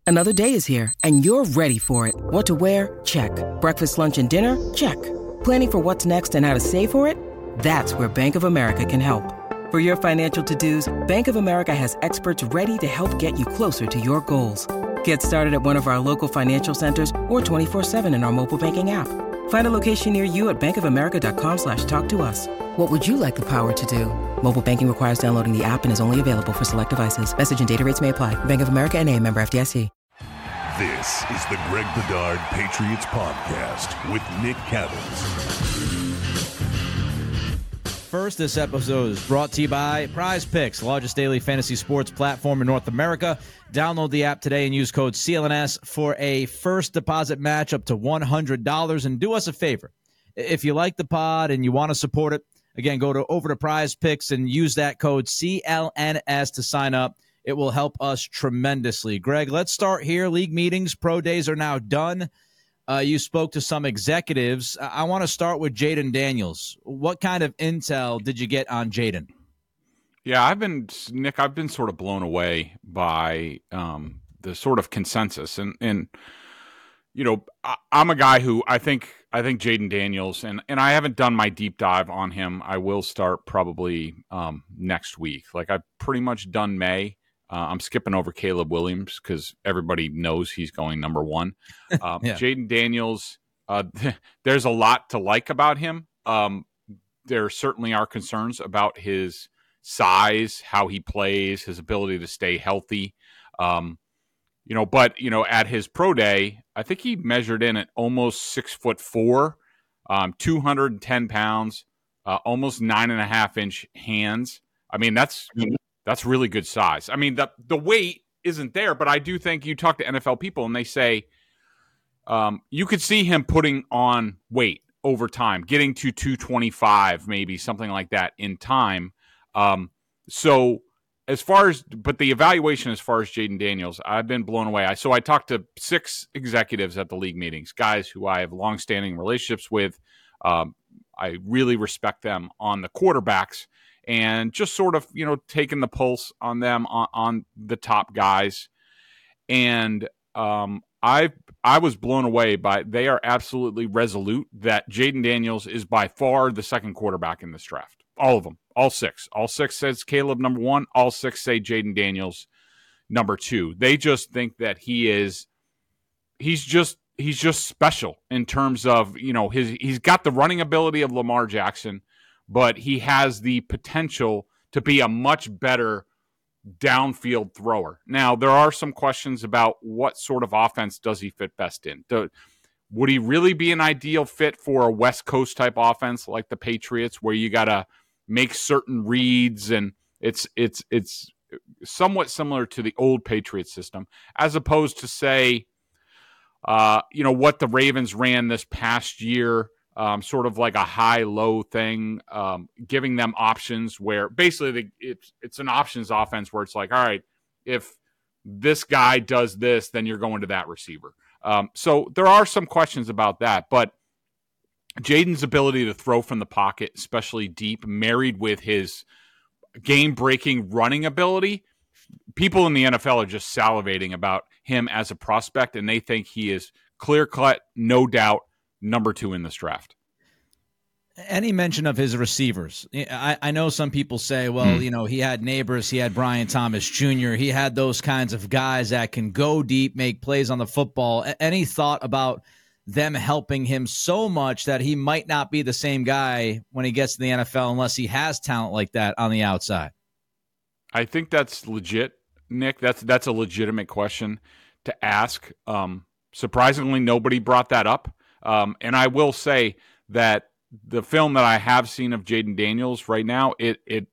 Another day is here, and you're ready for it. What to wear? Check. Breakfast, lunch, and dinner? Check. Planning for what's next and how to save for it? That's where Bank of America can help. For your financial to-dos, Bank of America has experts ready to help get you closer to your goals. Get started at one of our local financial centers or 24/7 in our mobile banking app. Find a location near you at bankofamerica.com/talktous. What would you like the power to do? Mobile banking requires downloading the app and is only available for select devices. Message and data rates may apply. Bank of America N.A., member FDIC. This is the Greg Bedard Patriots Podcast with Nick Cattles. First, this episode is brought to you by Prize Picks, the largest daily fantasy sports platform in North America. Download the app today and use code CLNS for a first deposit match up to $100. And do us a favor. If you like the pod and you want to support it, again, go over to Prize Picks and use that code CLNS to sign up. It will help us tremendously. Greg, let's start here. League meetings, pro days are now done. You spoke to some executives. I want to start with Jayden Daniels. What kind of intel did you get on Jayden? Yeah, I've been sort of blown away by the sort of consensus. And you know, I'm a guy who I think Jayden Daniels, and I haven't done my deep dive on him. I will start probably next week. Like, I've pretty much done May. I'm skipping over Caleb Williams because everybody knows he's going number one. Yeah. Jayden Daniels, there's a lot to like about him. There certainly are concerns about his size, how he plays, his ability to stay healthy. But at his pro day, I think he measured in at almost 6'4", 210 pounds, almost 9.5-inch hands. I mean, that's really good size. I mean, the weight isn't there, but I do think you talk to NFL people and they say you could see him putting on weight over time, getting to 225, maybe something like that in time. But the evaluation as far as Jayden Daniels, I've been blown away. So I talked to 6 executives at the league meetings, guys who I have longstanding relationships with. I really respect them on the quarterbacks. And just sort of, taking the pulse on them, on the top guys. And I was blown away by, they are absolutely resolute that Jayden Daniels is by far the second quarterback in this draft. All of them, all 6. All 6 says Caleb number 1. All 6 say Jayden Daniels number 2. They just think that he's just special in terms of, he's got the running ability of Lamar Jackson, but he has the potential to be a much better downfield thrower. Now, there are some questions about what sort of offense does he fit best in. Would he really be an ideal fit for a West Coast type offense like the Patriots, where you got to make certain reads, and it's somewhat similar to the old Patriot system, as opposed to, say, what the Ravens ran this past year, sort of like a high-low thing, giving them options where basically it's an options offense where it's like, all right, if this guy does this, then you're going to that receiver. So there are some questions about that, but Jayden's ability to throw from the pocket, especially deep, married with his game-breaking running ability, people in the NFL are just salivating about him as a prospect, and they think he is clear-cut, no doubt, number 2 in this draft. Any mention of his receivers? I know some people say, well, he had Neighbors, he had Brian Thomas Jr., he had those kinds of guys that can go deep, make plays on the football. Any thought about them helping him so much that he might not be the same guy when he gets to the NFL unless he has talent like that on the outside? I think that's legit, Nick. That's a legitimate question to ask. Surprisingly, nobody brought that up. And I will say that the film that I have seen of Jayden Daniels right now, it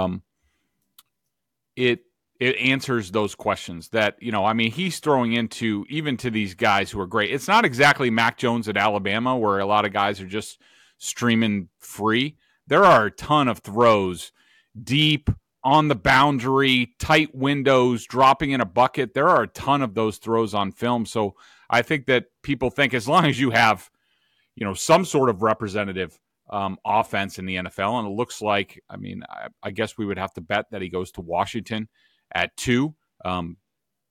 answers those questions that, he's throwing into, even to these guys who are great. It's not exactly Mac Jones at Alabama, where a lot of guys are just streaming free. There are a ton of throws deep, on the boundary, tight windows, dropping in a bucket. There are a ton of those throws on film. So I think that people think as long as you have, some sort of representative offense in the NFL, and it looks like, I guess we would have to bet that he goes to Washington at 2.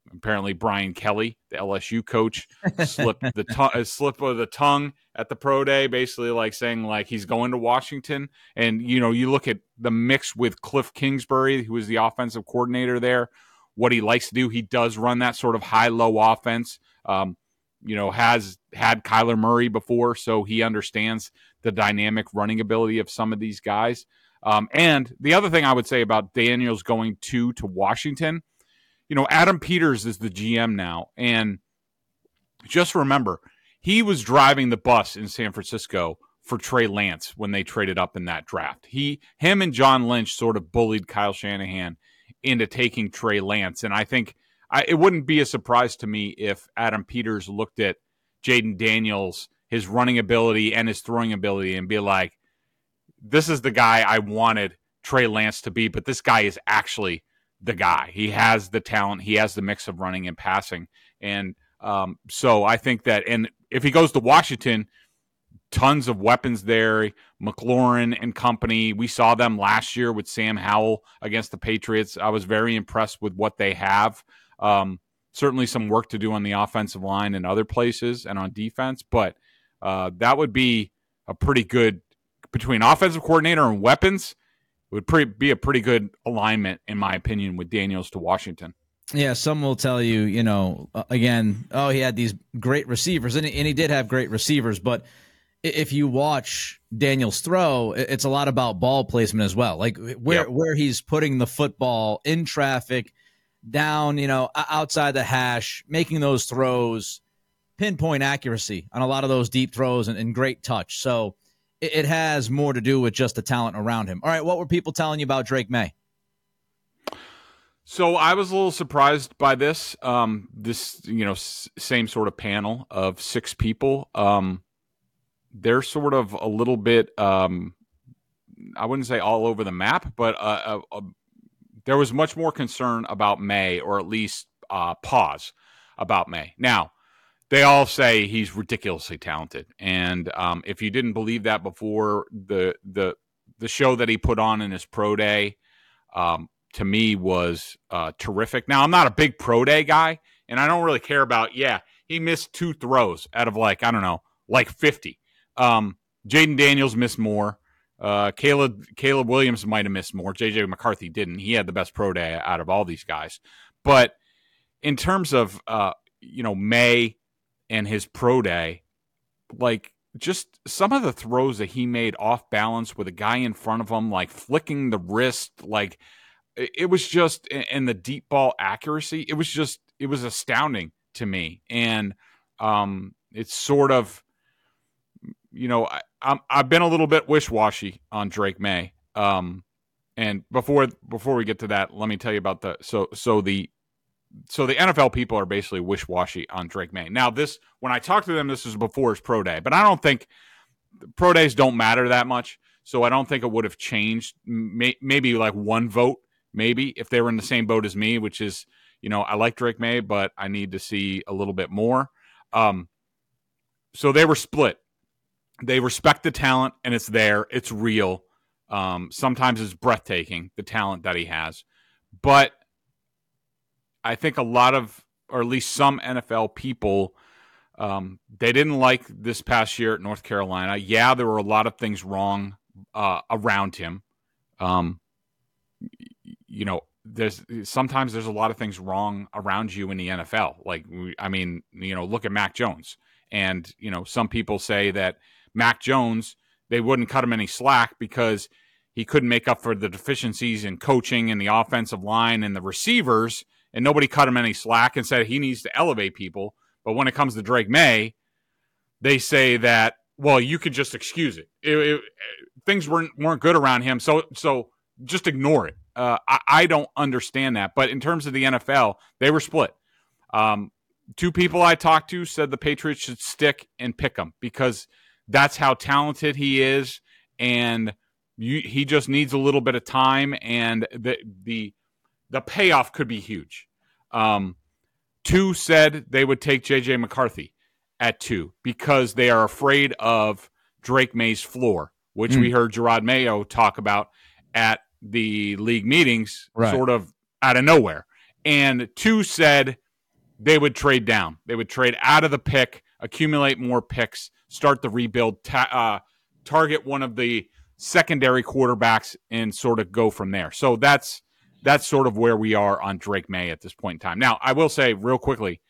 Apparently, Brian Kelly, the LSU coach, slipped a slip of the tongue at the pro day, basically like saying like he's going to Washington. And you look at the mix with Cliff Kingsbury, who is the offensive coordinator there. What he likes to do, he does run that sort of high-low offense. Has had Kyler Murray before, so he understands the dynamic running ability of some of these guys. And the other thing I would say about Daniels going to Washington. Adam Peters is the GM now, and just remember, he was driving the bus in San Francisco for Trey Lance when they traded up in that draft. Him and John Lynch sort of bullied Kyle Shanahan into taking Trey Lance, and I think it wouldn't be a surprise to me if Adam Peters looked at Jaden Daniels, his running ability and his throwing ability, and be like, this is the guy I wanted Trey Lance to be, but this guy is actually the guy. He has the talent. He has the mix of running and passing. And so I think that, and if he goes to Washington, tons of weapons there, McLaurin and company. We saw them last year with Sam Howell against the Patriots. I was very impressed with what they have. Certainly some work to do on the offensive line and other places and on defense, but that would be a pretty good, between offensive coordinator and weapons, it would be a pretty good alignment, in my opinion, with Daniels to Washington. Yeah, some will tell you, again, he had these great receivers, and he did have great receivers, but if you watch Daniels throw, it's a lot about ball placement as well, like where he's putting the football in traffic, down, outside the hash, making those throws, pinpoint accuracy on a lot of those deep throws and great touch. So it has more to do with just the talent around him. All right, what were people telling you about Drake May? So I was a little surprised by this. Same sort of panel of 6 people. They're sort of a little bit, I wouldn't say all over the map, but there was much more concern about May, or at least pause about May. Now, they all say he's ridiculously talented, and if you didn't believe that before, the show that he put on in his pro day, to me was terrific. Now, I'm not a big pro day guy, and I don't really care about. He missed 2 throws out of 50. Jaden Daniels missed more. Caleb Williams might have missed more. JJ McCarthy didn't. He had the best pro day out of all these guys. But in terms of May and his pro day, just some of the throws that he made off balance with a guy in front of him, flicking the wrist, it was just, and the deep ball accuracy, it was astounding to me. And it's sort of, I've been a little bit wish-washy on Drake May. And before we get to that, let me tell you about So the NFL people are basically wish-washy on Drake May. Now, when I talked to them, this was before his pro day, but I don't think pro days don't matter that much, so I don't think it would have changed. Maybe 1 vote, maybe, if they were in the same boat as me, which is, I like Drake May, but I need to see a little bit more. So they were split. They respect the talent, and it's there. It's real. Sometimes it's breathtaking, the talent that he has. But I think a lot of, or at least some NFL people, they didn't like this past year at North Carolina. Yeah, there were a lot of things wrong around him. Sometimes there's a lot of things wrong around you in the NFL. Look at Mac Jones. And, some people say that Mac Jones, they wouldn't cut him any slack because he couldn't make up for the deficiencies in coaching and the offensive line and the receivers, and nobody cut him any slack and said he needs to elevate people. But when it comes to Drake May, they say that, well, you could just excuse it. Things weren't good around him, so just ignore it. I don't understand that. But in terms of the NFL, they were split. 2 people I talked to said the Patriots should stick and pick him because that's how talented he is, and he just needs a little bit of time, and the payoff could be huge. 2 said they would take J.J. McCarthy at 2 because they are afraid of Drake May's floor, which we heard Gerard Mayo talk about at the league meetings, sort of out of nowhere. And 2 said they would trade down. They would trade out of the pick, accumulate more picks, start the rebuild, target one of the secondary quarterbacks, and sort of go from there. So that's sort of where we are on Drake Maye at this point in time. Now, I will say real quickly,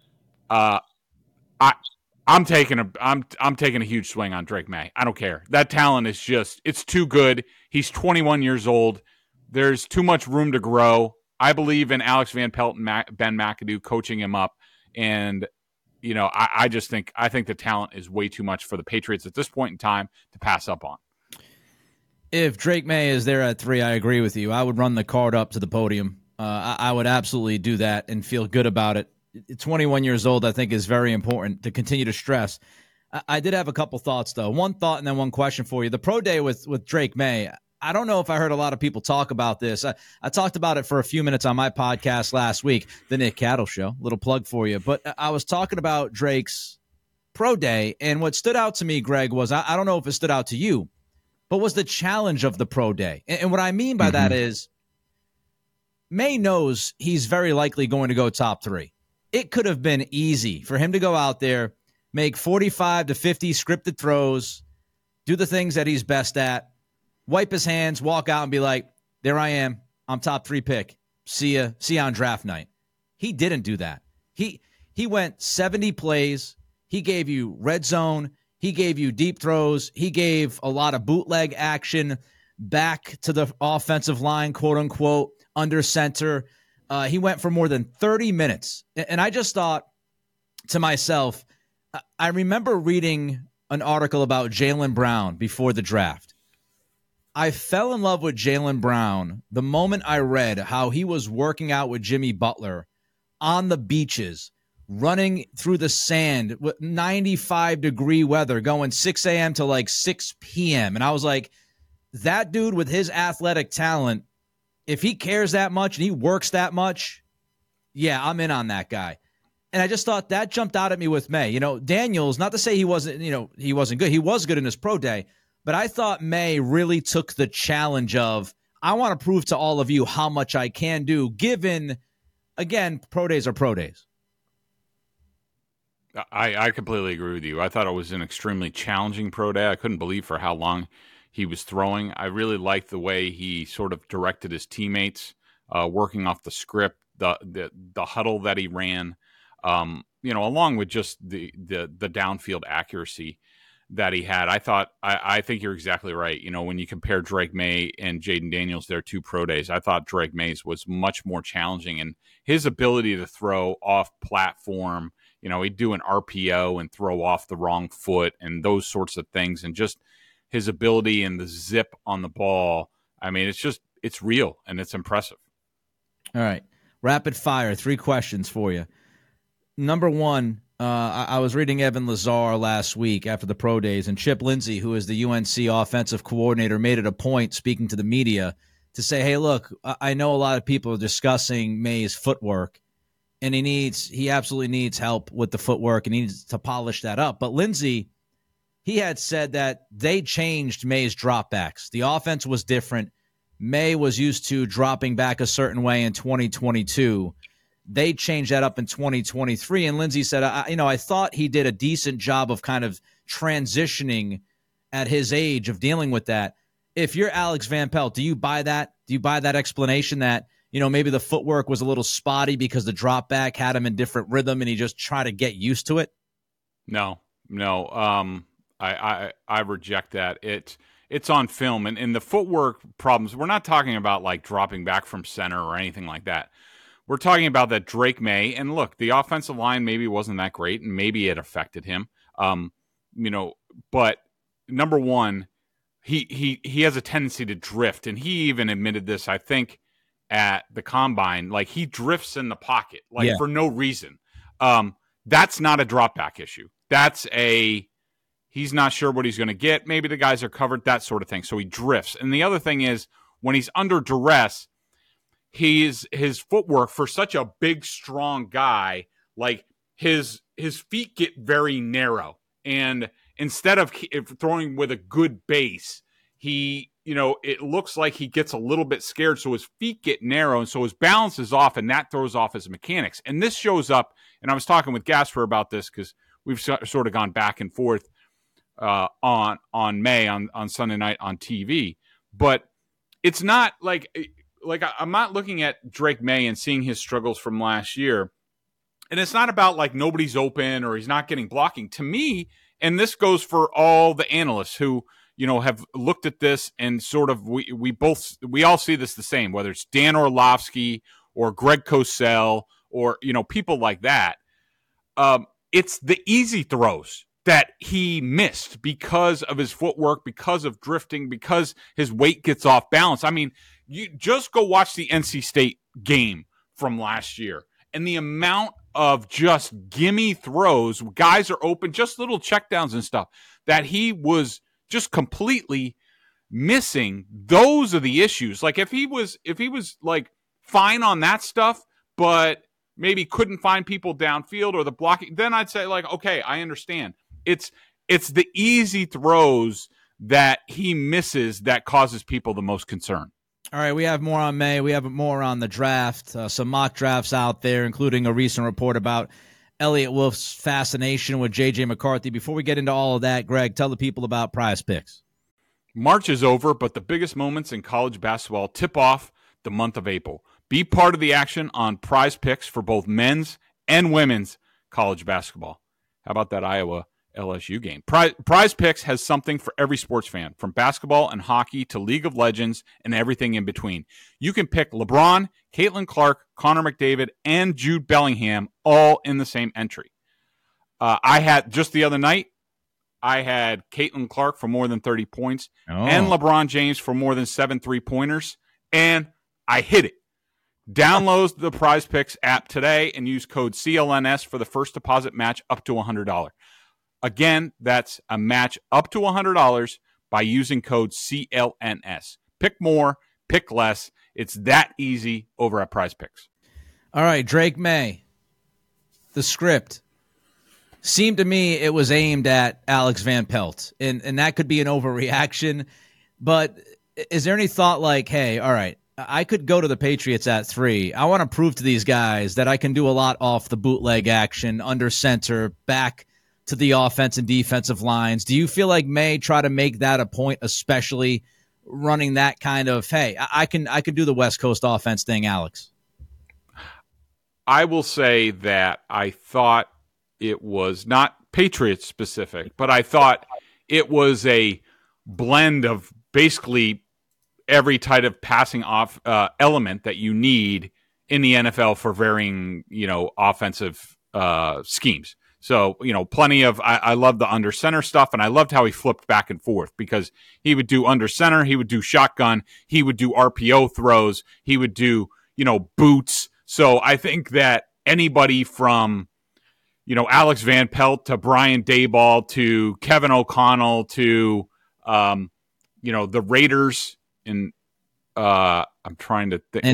I'm taking a huge swing on Drake Maye. I don't care. That talent is it's too good. He's 21 years old. There's too much room to grow. I believe in Alex Van Pelt and Ben McAdoo coaching him up. And, I think the talent is way too much for the Patriots at this point in time to pass up on. If Drake Maye is there at 3, I agree with you. I would run the card up to the podium. I would absolutely do that and feel good about it. 21 years old, I think, is very important to continue to stress. I did have a couple thoughts, though. One thought and then one question for you. The pro day with Drake Maye, I don't know if I heard a lot of people talk about this. I talked about it for a few minutes on my podcast last week, the Nick Cattle Show. Little plug for you. But I was talking about Drake's pro day, and what stood out to me, Greg, was I don't know if it stood out to you, but was the challenge of the pro day. And what I mean by that is Maye knows he's very likely going to go top 3. It could have been easy for him to go out there, make 45 to 50 scripted throws, do the things that he's best at, wipe his hands, walk out and be like, there I am. I'm top 3 pick. See ya on draft night. He didn't do that. He went 70 plays. He gave you red zone. He gave you deep throws. He gave a lot of bootleg action back to the offensive line, quote unquote, under center. He went for more than 30 minutes. And I just thought to myself, I remember reading an article about Jaylen Brown before the draft. I fell in love with Jaylen Brown the moment I read how he was working out with Jimmy Butler on the beaches, running through the sand with 95-degree weather, going 6 a.m. to like 6 p.m. And I was like, that dude with his athletic talent, if he cares that much and he works that much, yeah, I'm in on that guy. And I just thought that jumped out at me with Maye. Daniels, not to say he wasn't good. He was good in his pro day. But I thought Maye really took the challenge of, I want to prove to all of you how much I can do, given, again, pro days are pro days. I completely agree with you. I thought it was an extremely challenging pro day. I couldn't believe for how long he was throwing. I really liked the way he sort of directed his teammates, working off the script, the huddle that he ran, along with just the downfield accuracy that he had. I think you're exactly right. When you compare Drake Maye and Jaden Daniels, their 2 pro days, I thought Drake Maye's was much more challenging, and his ability to throw off platform, he'd do an RPO and throw off the wrong foot and those sorts of things, and just his ability and the zip on the ball. I mean, it's real and it's impressive. All right. Rapid fire. 3 questions for you. Number 1, I was reading Evan Lazar last week after the pro days, and Chip Lindsey, who is the UNC offensive coordinator, made it a point, speaking to the media, to say, hey, look, I know a lot of people are discussing Maye's footwork, and he absolutely needs help with the footwork and he needs to polish that up. But Lindsey, he had said that they changed Maye's dropbacks. The offense was different. Maye was used to dropping back a certain way in 2022. They changed that up in 2023. And Lindsey said, I thought he did a decent job of kind of transitioning at his age of dealing with that. If you're Alex Van Pelt, do you buy that? Do you buy that explanation that, maybe the footwork was a little spotty because the drop back had him in different rhythm and he just tried to get used to it? No. I reject that. It's on film, and the footwork problems, we're not talking about like dropping back from center or anything like that. We're talking about that Drake Maye, and look, the offensive line maybe wasn't that great, and maybe it affected him. But number one, he has a tendency to drift, and he even admitted this, I think, at the combine. Like, he drifts in the pocket, for no reason. That's not a drop back issue. That's he's not sure what he's going to get. Maybe the guys are covered, that sort of thing. So he drifts. And the other thing is, when he's under duress, his footwork for such a big, strong guy, like his feet get very narrow. And instead of throwing with a good base, he it looks like he gets a little bit scared, so his feet get narrow, and so his balance is off, and that throws off his mechanics. And this shows up, and I was talking with Gasper about this because we've sort of gone back and forth on May on Sunday night on TV. But it's not like I'm not looking at Drake May and seeing his struggles from last year. And it's not about like nobody's open or he's not getting blocking. To me, and this goes for all the analysts who, have looked at this and sort of we all see this the same, whether it's Dan Orlovsky or Greg Cosell or, people like that. It's the easy throws that he missed because of his footwork, because of drifting, because his weight gets off balance. I mean, you just go watch the NC State game from last year and the amount of just gimme throws, guys are open, just little checkdowns and stuff that he was just completely missing. Those are the issues. Like if he was like fine on that stuff, but maybe couldn't find people downfield or the blocking, then I'd say like, okay, I understand. It's the easy throws that he misses that causes people the most concern. All right, we have more on May. We have more on the draft, some mock drafts out there, including a recent report about Elliott Wolf's fascination with J.J. McCarthy. Before we get into all of that, Greg, tell the people about Prize Picks. March is over, but the biggest moments in college basketball tip off the month of April. Be part of the action on Prize Picks for both men's and women's college basketball. How about that Iowa LSU game? Prize Picks has something for every sports fan, from basketball and hockey to League of Legends and everything in between. You can pick LeBron, Caitlin Clark, Connor McDavid, and Jude Bellingham all in the same entry. I had just the other night, I had Caitlin Clark for more than 30 points and LeBron James for more than 7 3-pointers, and I hit it. Download the Prize Picks app today and use code CLNS for the first deposit match up to $100. Again, that's a match up to $100 by using code CLNS. Pick more, pick less. It's that easy over at Prize Picks. All right, Drake May. The script seemed to me it was aimed at Alex Van Pelt, and that could be an overreaction. But is there any thought like, hey, all right, I could go to the Patriots at 3. I want to prove to these guys that I can do a lot off the bootleg action, under center, back to the offense and defensive lines. Do you feel like May try to make that a point, especially running that kind of, hey, I can do the West Coast offense thing, Alex? I will say that I thought it was not Patriots specific, but I thought it was a blend of basically every type of passing off element that you need in the NFL for varying, offensive schemes. So, plenty of, I love the under center stuff, and I loved how he flipped back and forth because he would do under center, he would do shotgun, he would do RPO throws, he would do, boots. So I think that anybody from, Alex Van Pelt to Brian Daboll to Kevin O'Connell to, the Raiders and I'm trying to think.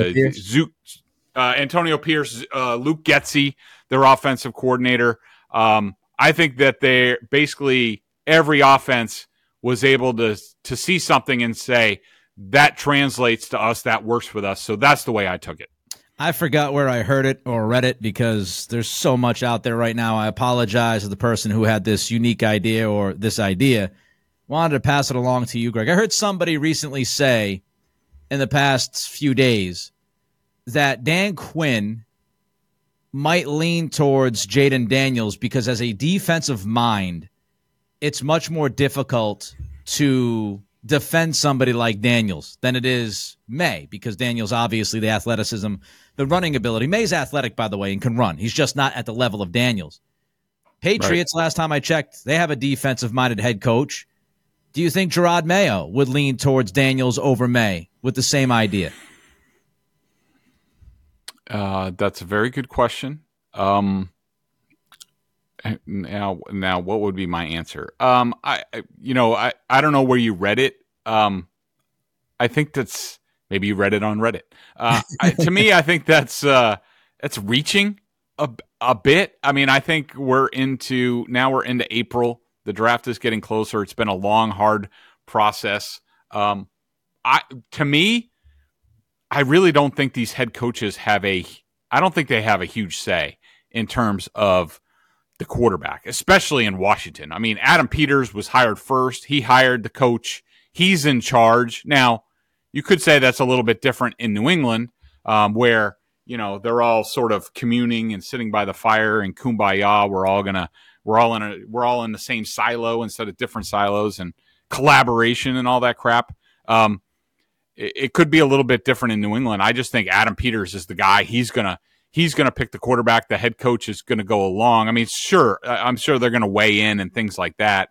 Antonio Pierce, Luke Getsy, their offensive coordinator. I think that they basically every offense was able to see something and say that translates to us, that works with us. So that's the way I took it. I forgot where I heard it or read it because there's so much out there right now. I apologize to the person who had this unique idea or this idea. Wanted to pass it along to you, Greg. I heard somebody recently say in the past few days that Dan Quinn might lean towards Jaden Daniels because as a defensive mind, it's much more difficult to defend somebody like Daniels than it is May, because Daniels, obviously the athleticism, the running ability. May's athletic, by the way, and can run. He's just not at the level of Daniels. Patriots, right. Last time I checked, they have a defensive-minded head coach. Do you think Gerard Mayo would lean towards Daniels over May with the same idea? That's a very good question. Now, what would be my answer? I don't know where you read it. I think that's maybe you read it on Reddit. To me, I think that's reaching a bit. I mean, I think we're into April. The draft is getting closer. It's been a long, hard process. To me, I really don't think these head coaches I don't think they have a huge say in terms of the quarterback, especially in Washington. I mean, Adam Peters was hired first. He hired the coach. He's in charge. Now, you could say that's a little bit different in New England, where, they're all sort of communing and sitting by the fire and kumbaya. We're all in the same silo instead of different silos, and collaboration and all that crap. It could be a little bit different in New England. I just think Adam Peters is the guy. He's gonna pick the quarterback. The head coach is gonna go along. I mean, sure, I'm sure they're gonna weigh in and things like that.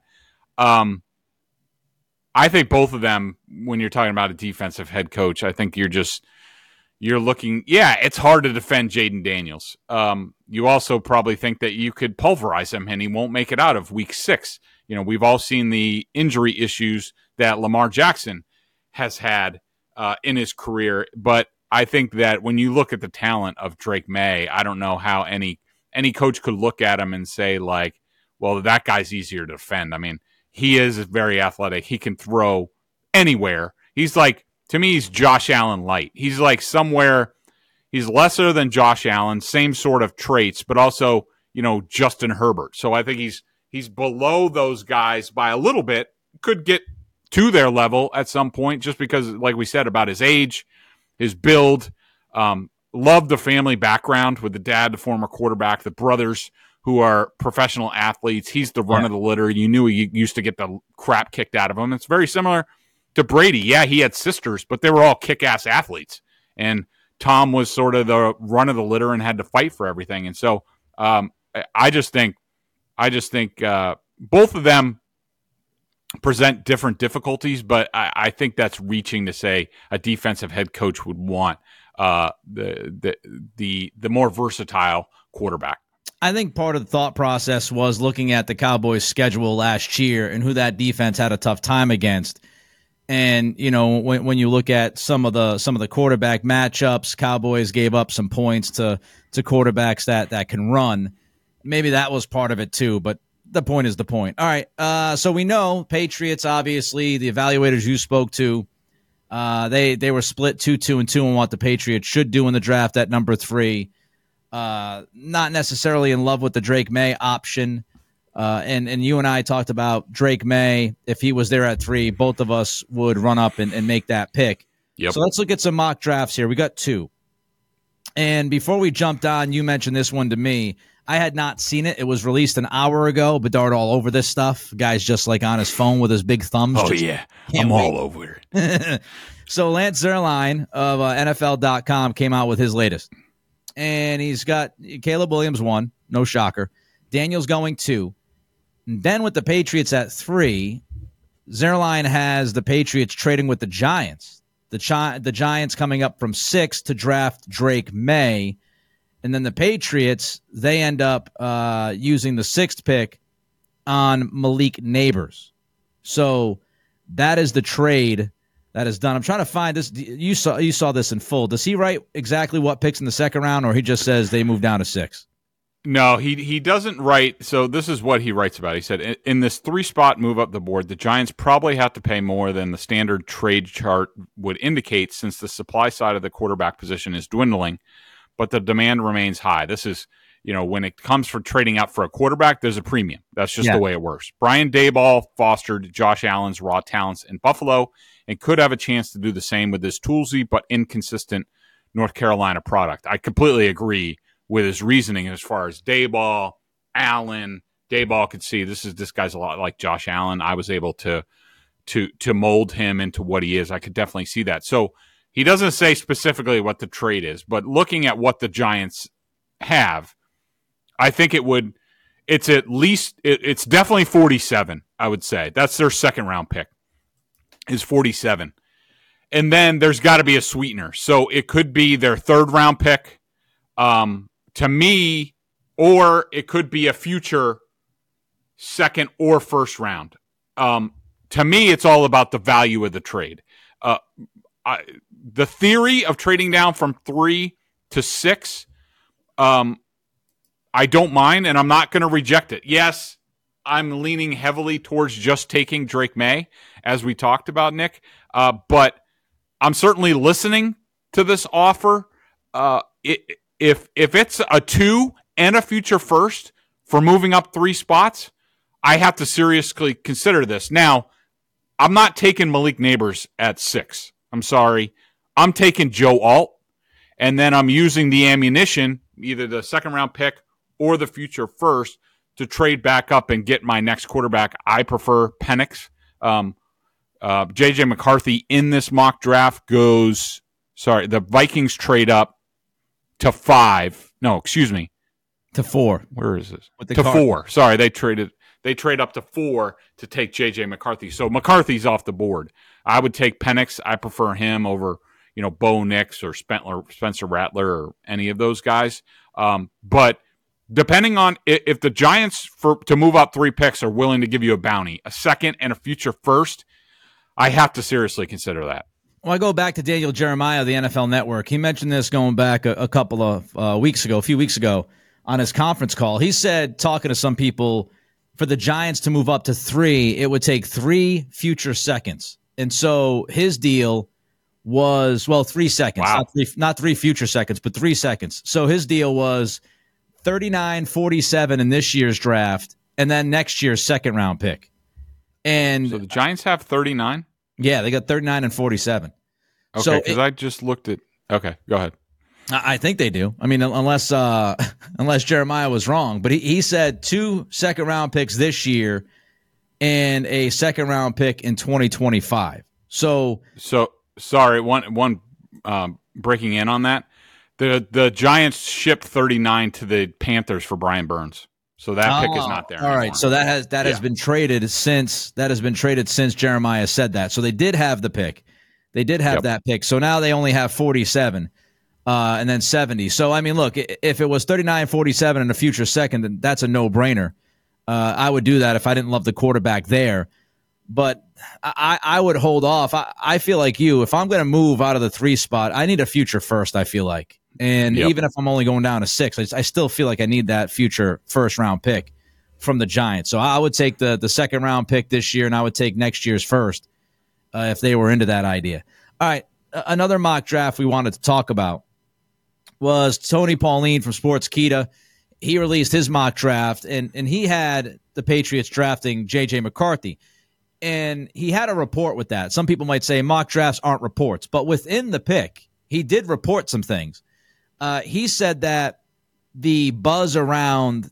I think both of them, when you're talking about a defensive head coach, I think you're looking. Yeah, it's hard to defend Jaden Daniels. You also probably think that you could pulverize him and he won't make it out of week 6. We've all seen the injury issues that Lamar Jackson has had in his career. But I think that when you look at the talent of Drake May, I don't know how any coach could look at him and say, like, well, that guy's easier to defend. I mean, he is very athletic. He can throw anywhere. He's like, to me, he's Josh Allen light. He's like somewhere, he's lesser than Josh Allen, same sort of traits, but also, Justin Herbert. So I think he's below those guys by a little bit, could get to their level at some point, just because, like we said, about his age, his build, love the family background with the dad, the former quarterback, the brothers who are professional athletes. He's the run of the litter. You knew he used to get the crap kicked out of him. It's very similar to Brady. Yeah, he had sisters, but they were all kick-ass athletes. And Tom was sort of the run of the litter and had to fight for everything. And so I just think both of them present different difficulties, but I think that's reaching to say a defensive head coach would want the more versatile quarterback. I think part of the thought process was looking at the Cowboys' schedule last year and who that defense had a tough time against. And when you look at some of the quarterback matchups, Cowboys gave up some points to quarterbacks that can run. Maybe that was part of it too, but the point is the point. All right, so we know Patriots, obviously, the evaluators you spoke to, they were split 2-2-2 on what the Patriots should do in the draft at number 3. Not necessarily in love with the Drake May option. And you and I talked about Drake May. If he was there at 3, both of us would run up and make that pick. Yep. So let's look at some mock drafts here. We got 2. And before we jumped on, you mentioned this one to me. I had not seen it. It was released an hour ago. Bedard all over this stuff. Guy's just like on his phone with his big thumbs. Oh, yeah. I'm all over it. So Lance Zierlein of NFL.com came out with his latest. And he's got Caleb Williams 1, no shocker. Daniels going 2. And then with the Patriots at 3, Zierlein has the Patriots trading with the Giants. The Giants coming up from 6 to draft Drake May. And then the Patriots, they end up using the 6th pick on Malik Nabers. So that is the trade that is done. I'm trying to find this. You saw this in full. Does he write exactly what picks in the 2nd round, or he just says they move down to 6? No, he doesn't write. So this is what he writes about. He said, in this 3-spot move up the board, the Giants probably have to pay more than the standard trade chart would indicate, since the supply side of the quarterback position is dwindling, but the demand remains high. This is, when it comes for trading out for a quarterback, there's a premium. That's just the way it works. Brian Daboll fostered Josh Allen's raw talents in Buffalo and could have a chance to do the same with his toolsy but inconsistent North Carolina product. I completely agree with his reasoning as far as Daboll, Allen. Daboll could see this guy's a lot like Josh Allen. I was able to mold him into what he is. I could definitely see that. So he doesn't say specifically what the trade is, but looking at what the Giants have, I think it's definitely 47, I would say. That's their 2nd round pick, is 47. And then there's got to be a sweetener. So it could be their 3rd round pick, to me, or it could be a future 2nd or 1st round. To me, it's all about the value of the trade. The theory of trading down from 3 to 6, I don't mind, and I'm not going to reject it. Yes, I'm leaning heavily towards just taking Drake May, as we talked about, Nick. But I'm certainly listening to this offer. If it's a 2 and a future first for moving up 3 spots, I have to seriously consider this. Now, I'm not taking Malik Neighbors at 6. I'm sorry. I'm taking Joe Alt, and then I'm using the ammunition, either the second-round pick or the future first, to trade back up and get my next quarterback. I prefer Penix. J.J. McCarthy in this mock draft goes – sorry, the Vikings trade up to 5. No, excuse me. To 4. Where is this? To 4. Sorry, they trade up to 4 to take J.J. McCarthy. So McCarthy's off the board. I would take Penix. I prefer him over, Bo Nix or Spencer Rattler or any of those guys. But depending on if the Giants to move up 3 picks are willing to give you a bounty, a second and a future first, I have to seriously consider that. Well, I go back to Daniel Jeremiah of the NFL Network. He mentioned this going back a few weeks ago on his conference call. He said, talking to some people, for the Giants to move up to 3, it would take 3 future seconds. And so his deal was, 3 seconds. Wow. Not 3 future seconds, but 3 seconds. So his deal was 39, 47 in this year's draft, and then next year's second-round pick. And so the Giants have 39? Yeah, they got 39 and 47. Okay, because I just looked at – okay, go ahead. I think they do. I mean, unless Jeremiah was wrong. But he said 2 second-round picks this year and a second-round pick in 2025. So sorry, one breaking in on that. The Giants shipped 39 to the Panthers for Brian Burns. So that pick is not there anymore. All right, so that has been traded since Jeremiah said that. So they did have the pick. They did have that pick. So now they only have 47 and then 70. So, I mean, look, if it was 39, 47 in a future second, then that's a no-brainer. I would do that if I didn't love the quarterback there. But I would hold off. I feel like you. If I'm going to move out of the 3 spot, I need a future first, I feel like. And even if I'm only going down to 6, I still feel like I need that future first-round pick from the Giants. So I would take the second-round pick this year, and I would take next year's first if they were into that idea. All right, another mock draft we wanted to talk about was Tony Pauline from Sportskeeda. He released his mock draft, and he had the Patriots drafting J.J. McCarthy. And he had a report with that. Some people might say mock drafts aren't reports, but within the pick, he did report some things. He said that the buzz around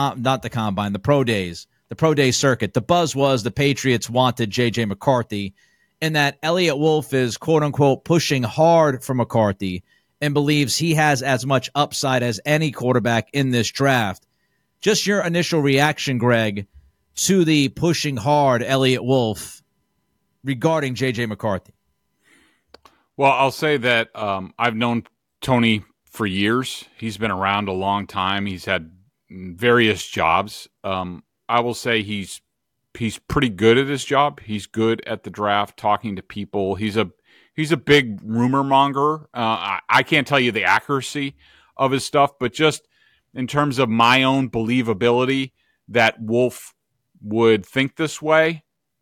the pro day circuit, the buzz was the Patriots wanted J.J. McCarthy, and that Elliott Wolf is, quote-unquote, pushing hard for McCarthy and believes he has as much upside as any quarterback in this draft. Just your initial reaction, Greg, to the pushing hard Elliott Wolf regarding J.J. McCarthy. Well, I'll say that I've known Tony for years. He's been around a long time. He's had various jobs. I will say he's pretty good at his job. He's good at the draft, talking to people. He's a big rumor monger. I can't tell you the accuracy of his stuff, but just in terms of my own believability that Wolf would think this way,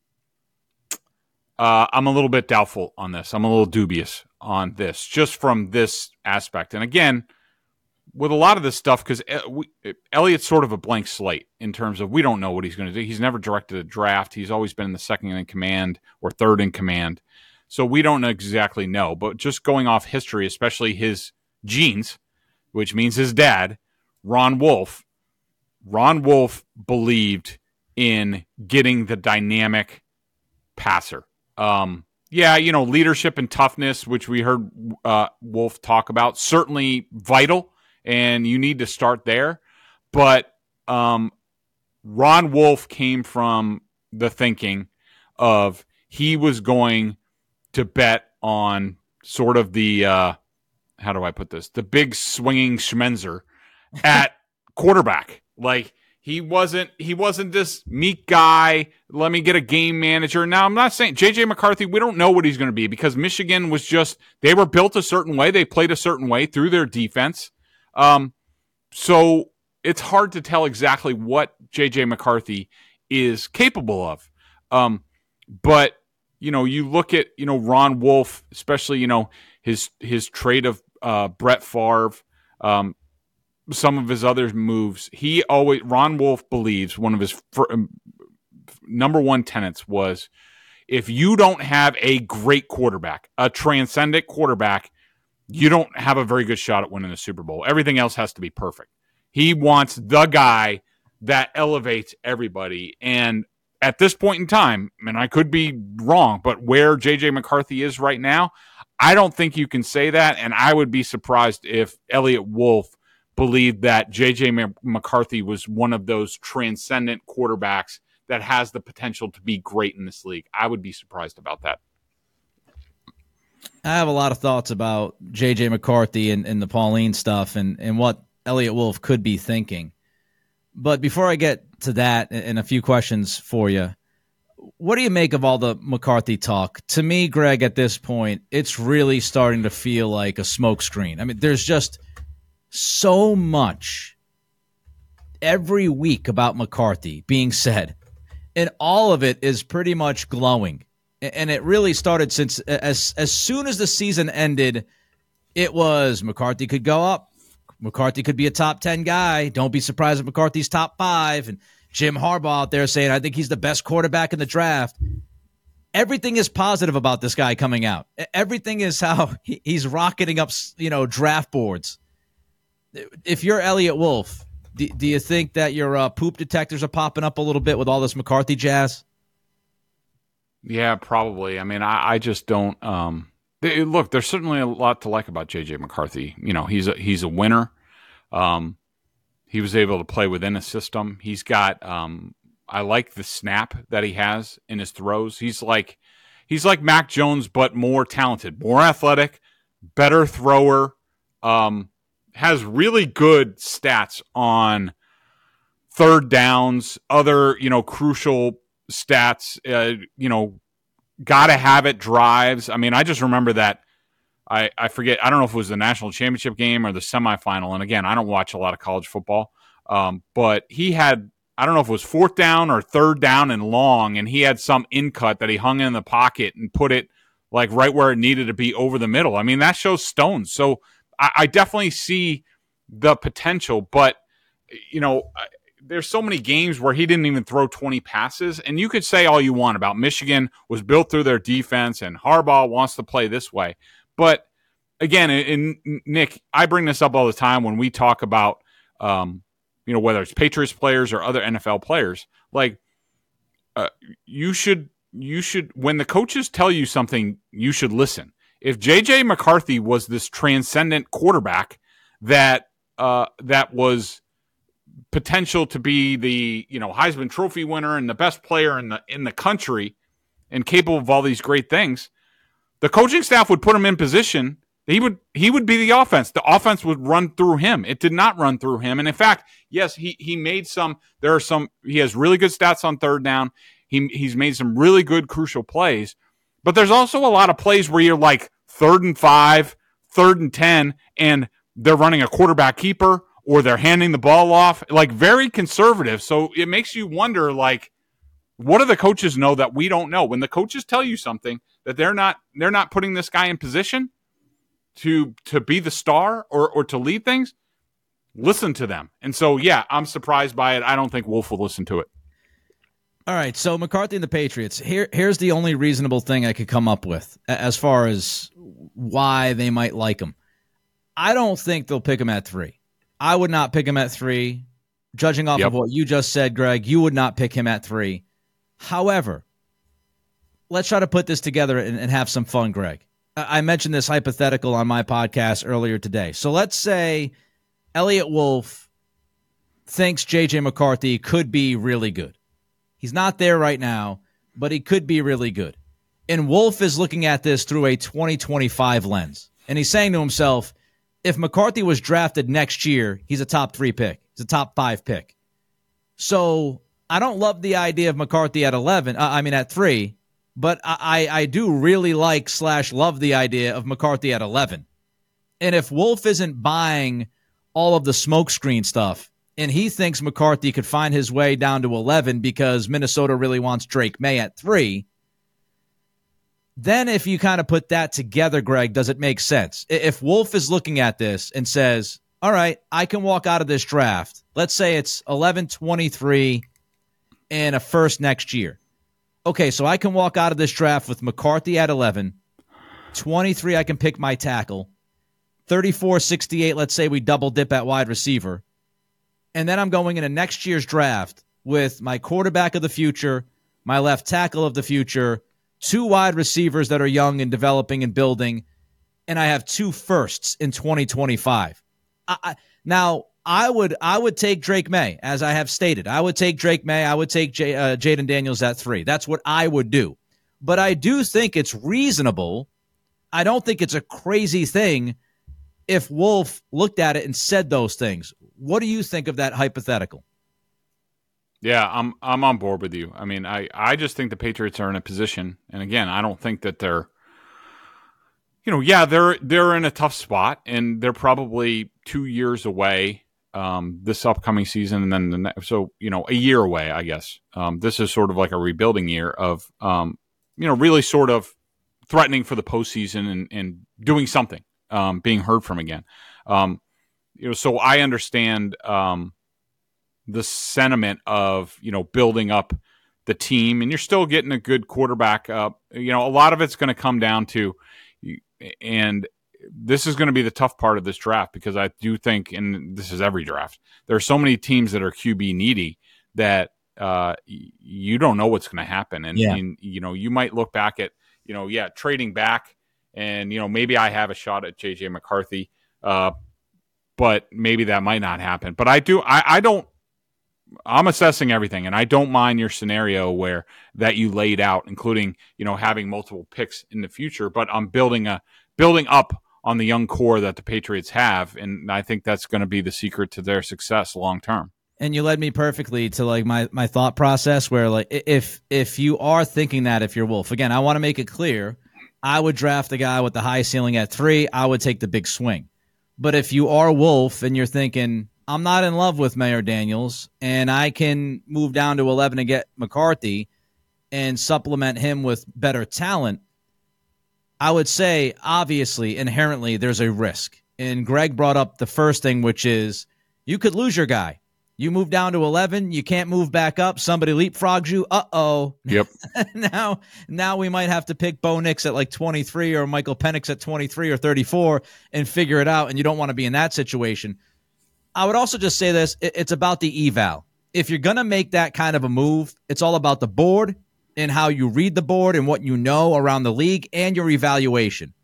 I'm a little bit doubtful on this. I'm a little dubious on this, just from this aspect. And again, with a lot of this stuff, because Elliott's sort of a blank slate in terms of we don't know what he's going to do. He's never directed a draft. He's always been in the second in command or third in command. So we don't exactly know. But just going off history, especially his genes, which means his dad, Ron Wolf believed in getting the dynamic passer. Leadership and toughness, which we heard Wolf talk about, certainly vital, and you need to start there. But Ron Wolf came from the thinking of he was going to bet on sort of the, how do I put this, the big swinging Schmenzer at quarterback. Like, He wasn't this meek guy. Let me get a game manager. Now, I'm not saying J.J. McCarthy, we don't know what he's going to be because Michigan was just, they were built a certain way. They played a certain way through their defense. So it's hard to tell exactly what J.J. McCarthy is capable of. But you look at, Ron Wolf, especially, his trade of Brett Favre, some of his other moves. Ron Wolf believes one of his number one tenets was, if you don't have a great quarterback, a transcendent quarterback, you don't have a very good shot at winning the Super Bowl. Everything else has to be perfect. He wants the guy that elevates everybody. And at this point in time, and I could be wrong, but where J.J. McCarthy is right now, I don't think you can say that. And I would be surprised if Elliott Wolf believed that J.J. McCarthy was one of those transcendent quarterbacks that has the potential to be great in this league. I would be surprised about that. I have a lot of thoughts about J.J. McCarthy and the Pauline stuff and what Elliott Wolf could be thinking. But before I get to that and a few questions for you, what do you make of all the McCarthy talk? To me, Greg, at this point, it's really starting to feel like a smokescreen. I mean, there's just so much every week about McCarthy being said, and all of it is pretty much glowing. And it really started since as soon as the season ended, it was McCarthy could go up. McCarthy could be a top 10 guy. Don't be surprised if McCarthy's top 5. And Jim Harbaugh out there saying, I think he's the best quarterback in the draft. Everything is positive about this guy coming out. Everything is how he's rocketing up, draft boards. If you're Elliott Wolf, do you think that your poop detectors are popping up a little bit with all this McCarthy jazz? Yeah, probably. I mean, I just don't. Look, there's certainly a lot to like about J.J. McCarthy. He's a winner. He was able to play within a system. He's got. I like the snap that he has in his throws. He's like Mac Jones, but more talented, more athletic, better thrower. Has really good stats on third downs, other crucial stats. Gotta have it drives. I mean, I just remember that. I forget. I don't know if it was the national championship game or the semifinal. And again, I don't watch a lot of college football. But he had, I don't know if it was fourth down or third down and long, and he had some in cut that he hung in the pocket and put it like right where it needed to be over the middle. I mean, that shows stones. So I definitely see the potential, but there's so many games where he didn't even throw 20 passes, and you could say all you want about Michigan was built through their defense and Harbaugh wants to play this way. But again, and Nick, I bring this up all the time when we talk about, whether it's Patriots players or other NFL players, like you should, when the coaches tell you something, you should listen. If J.J. McCarthy was this transcendent quarterback that was potential to be the Heisman Trophy winner and the best player in the country and capable of all these great things, the coaching staff would put him in position. He would be the offense. The offense would run through him. It did not run through him. And in fact, yes, he made some. He has really good stats on third down. He's made some really good crucial plays. But there's also a lot of plays where you're like 3rd and 5, 3rd and 10, and they're running a quarterback keeper or they're handing the ball off, like very conservative. So it makes you wonder, like, what do the coaches know that we don't know? When the coaches tell you something that they're not putting this guy in position to be the star or to lead things, listen to them. And so, yeah, I'm surprised by it. I don't think Wolf will listen to it. All right, so McCarthy and the Patriots. Here's the only reasonable thing I could come up with as far as why they might like him. I don't think they'll pick him at 3. I would not pick him at 3. Judging off of what you just said, Greg, you would not pick him at 3. However, let's try to put this together and have some fun, Greg. I mentioned this hypothetical on my podcast earlier today. So let's say Elliott Wolf thinks J.J. McCarthy could be really good. He's not there right now, but he could be really good. And Wolf is looking at this through a 2025 lens. And he's saying to himself, if McCarthy was drafted next year, he's a top 3 pick. He's a top 5 pick. So I don't love the idea of McCarthy at 3, but I do really love the idea of McCarthy at 11. And if Wolf isn't buying all of the smokescreen stuff, and he thinks McCarthy could find his way down to 11 because Minnesota really wants Drake May at 3, then if you kind of put that together, Greg, does it make sense? If Wolf is looking at this and says, all right, I can walk out of this draft. Let's say it's 11-23 and a first next year. Okay, so I can walk out of this draft with McCarthy at 11, 23 I can pick my tackle, 34-68, let's say we double dip at wide receiver, and then I'm going into next year's draft with my quarterback of the future, my left tackle of the future, 2 wide receivers that are young and developing and building, and I have 2 firsts in 2025. Now, I would take Drake May, as I have stated. I would take Drake May. I would take Jaden Daniels at 3. That's what I would do. But I do think it's reasonable. I don't think it's a crazy thing if Wolf looked at it and said those things. What do you think of that hypothetical? Yeah, I'm on board with you. I mean, I just think the Patriots are in a position, and again, I don't think that they're, they're in a tough spot, and they're probably 2 years away this upcoming season, and then a year away, I guess. This is sort of like a rebuilding year of, really sort of threatening for the postseason and doing something, being heard from again. So I understand the sentiment of, building up the team, and you're still getting a good quarterback up. A lot of it's going to come down to, and this is going to be the tough part of this draft, because I do think, and this is every draft, there are so many teams that are QB needy that you don't know what's going to happen. And you might look back at, trading back, and, maybe I have a shot at JJ McCarthy, but maybe that might not happen. But I'm assessing everything, and I don't mind your scenario that you laid out, including, having multiple picks in the future, but I'm building up on the young core that the Patriots have, and I think that's going to be the secret to their success long term. And you led me perfectly to like my thought process, where like if you are thinking that, if you're Wolf, again, I want to make it clear, I would draft the guy with the high ceiling at 3. I would take the big swing. But if you are Wolf and you're thinking, I'm not in love with Mayor Daniels, and I can move down to 11 and get McCarthy and supplement him with better talent, I would say, obviously, inherently, there's a risk. And Greg brought up the first thing, which is you could lose your guy. You move down to 11, you can't move back up. Somebody leapfrogs you. Uh-oh. Yep. Now we might have to pick Bo Nix at like 23 or Michael Penix at 23 or 34 and figure it out, and you don't want to be in that situation. I would also just say this. It's about the eval. If you're going to make that kind of a move, it's all about the board and how you read the board and what you know around the league and your evaluation.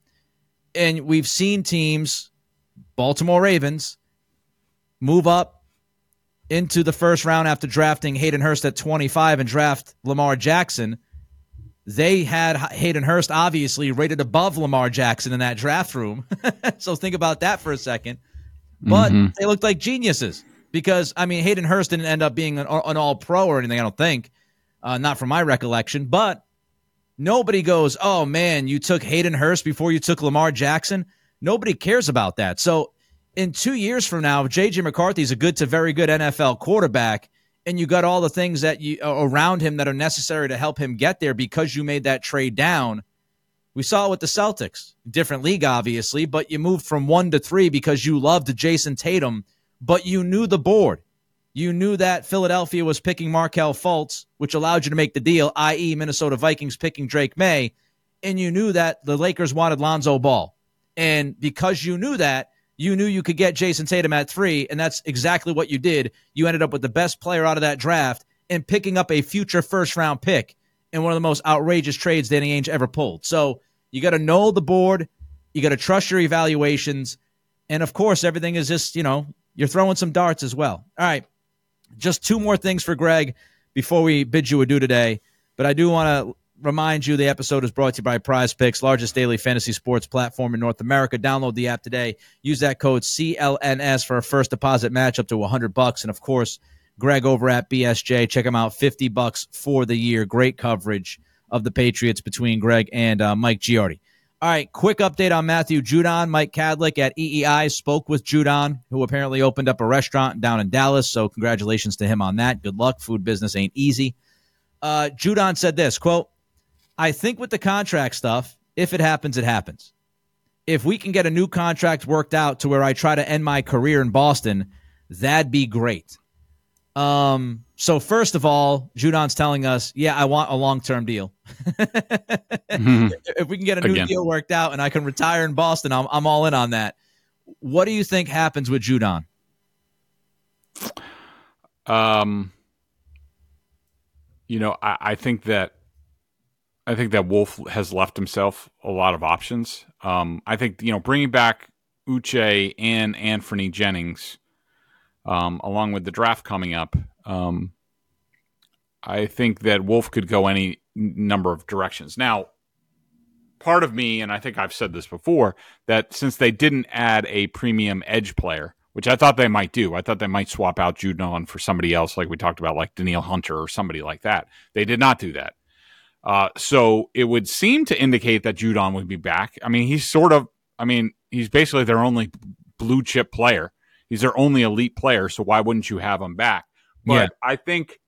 And we've seen teams, Baltimore Ravens, move up into the first round after drafting Hayden Hurst at 25 and draft Lamar Jackson. They had Hayden Hurst obviously rated above Lamar Jackson in that draft room. So think about that for a second. But they looked like geniuses because, Hayden Hurst didn't end up being an all-pro or anything, I don't think. Not from my recollection. But nobody goes, oh, man, you took Hayden Hurst before you took Lamar Jackson. Nobody cares about that. So in 2 years from now, if J.J. McCarthy is a good to very good NFL quarterback, and you got all the things that you around him that are necessary to help him get there because you made that trade down. We saw it with the Celtics. Different league, obviously, but you moved from 1 to 3 because you loved Jason Tatum, but you knew the board. You knew that Philadelphia was picking Markelle Fultz, which allowed you to make the deal, i.e. Minnesota Vikings picking Drake May, and you knew that the Lakers wanted Lonzo Ball. And because you knew that, you knew you could get Jason Tatum at 3, and that's exactly what you did. You ended up with the best player out of that draft and picking up a future first-round pick in one of the most outrageous trades Danny Ainge ever pulled. So you got to know the board. You got to trust your evaluations. And, of course, everything is just, you're throwing some darts as well. All right, just 2 more things for Greg before we bid you adieu today. But I do want to remind you the episode is brought to you by Prize Picks, largest daily fantasy sports platform in North America. Download the app today. Use that code CLNS for a first deposit match up to $100. And, of course, Greg over at BSJ. Check him out, $50 for the year. Great coverage of the Patriots between Greg and Mike Giardi. All right, quick update on Matthew Judon. Mike Kadlick at EEI spoke with Judon, who apparently opened up a restaurant down in Dallas, so congratulations to him on that. Good luck. Food business ain't easy. Judon said this, quote, I think with the contract stuff, if it happens, it happens. If we can get a new contract worked out to where I try to end my career in Boston, that'd be great. So first of all, Judon's telling us, yeah, I want a long-term deal. If we can get a new deal worked out and I can retire in Boston, I'm all in on that. What do you think happens with Judon? I think that Wolf has left himself a lot of options. I think, bringing back Uche and Anthony Jennings, along with the draft coming up, I think that Wolf could go any number of directions. Now, part of me, and I think I've said this before, that since they didn't add a premium edge player, which I thought they might do, I thought they might swap out Judon for somebody else, like we talked about, like Danielle Hunter or somebody like that. They did not do that. So it would seem to indicate that Judon would be back. I mean, he's basically their only blue chip player. He's their only elite player. So why wouldn't you have him back? But yeah. I think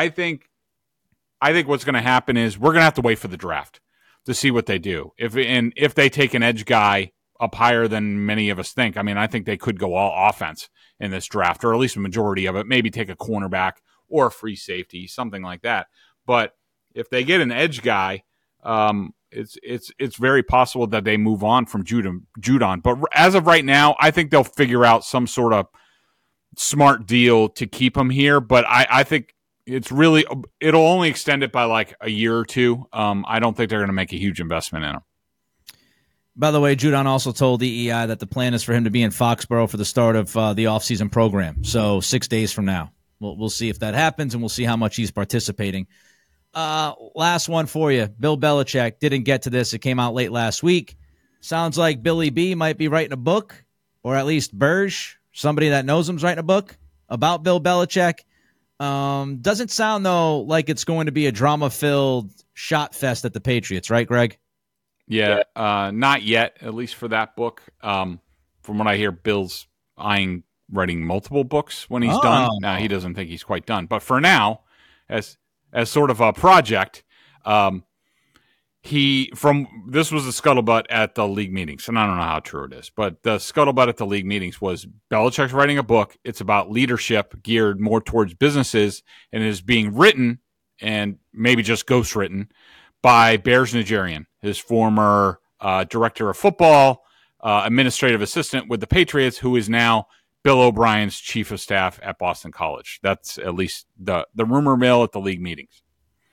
what's going to happen is we're going to have to wait for the draft to see what they do. If they take an edge guy up higher than many of us think, I think they could go all offense in this draft, or at least a majority of it, maybe take a cornerback or a free safety, something like that. But if they get an edge guy, it's very possible that they move on from Judon. But as of right now, I think they'll figure out some sort of smart deal to keep him here. But I think it'll only extend it by like a year or two. I don't think they're going to make a huge investment in him. By the way, Judon also told EEI that the plan is for him to be in Foxborough for the start of the offseason program. So 6 days from now, we'll see if that happens, and we'll see how much he's participating. Last one for you. Bill Belichick didn't get to this. It came out late last week. Sounds like Billy B might be writing a book, or at least Burge, somebody that knows him's writing a book about Bill Belichick. Doesn't sound, though, like it's going to be a drama-filled shot fest at the Patriots, right, Greg? Yeah, not yet, at least for that book. From what I hear, Bill's eyeing writing multiple books when he's done. Now, he doesn't think he's quite done. But for now, as sort of a project, this was the scuttlebutt at the league meetings, and I don't know how true it is, but the scuttlebutt at the league meetings was Belichick's writing a book. It's about leadership geared more towards businesses, and is being written, and maybe just ghostwritten, by Bears Nigerian, his former director of football, administrative assistant with the Patriots, who is now Bill O'Brien's chief of staff at Boston College. That's at least the rumor mill at the league meetings.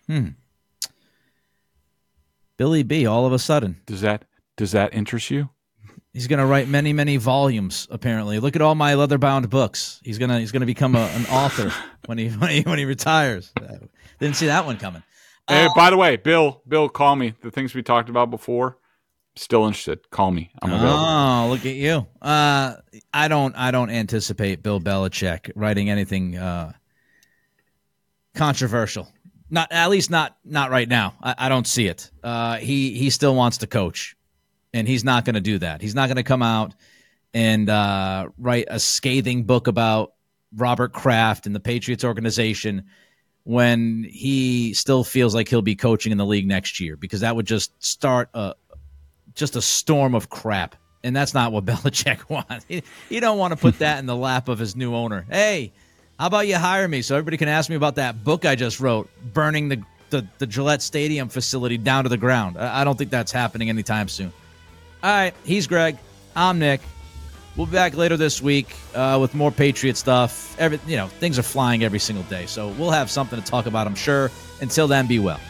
Billy B, all of a sudden. Does that interest you? He's going to write many, many volumes, apparently. Look at all my leather-bound books. He's going to become an author when he retires. Didn't see that one coming. Hey, by the way, Bill, call me. The things we talked about before, still interested. Call me. I'm available. Oh, look at you. I don't anticipate Bill Belichick writing anything controversial. At least not right now. I don't see it. He still wants to coach, and he's not going to do that. He's not going to come out and write a scathing book about Robert Kraft and the Patriots organization when he still feels like he'll be coaching in the league next year, because that would just start a storm of crap. And that's not what Belichick wants. He don't want to put that in the lap of his new owner. Hey, how about you hire me so everybody can ask me about that book I just wrote, burning the Gillette Stadium facility down to the ground. I don't think that's happening anytime soon. All right, he's Greg. I'm Nick. We'll be back later this week with more Patriot stuff. Things are flying every single day, so we'll have something to talk about, I'm sure. Until then, be well.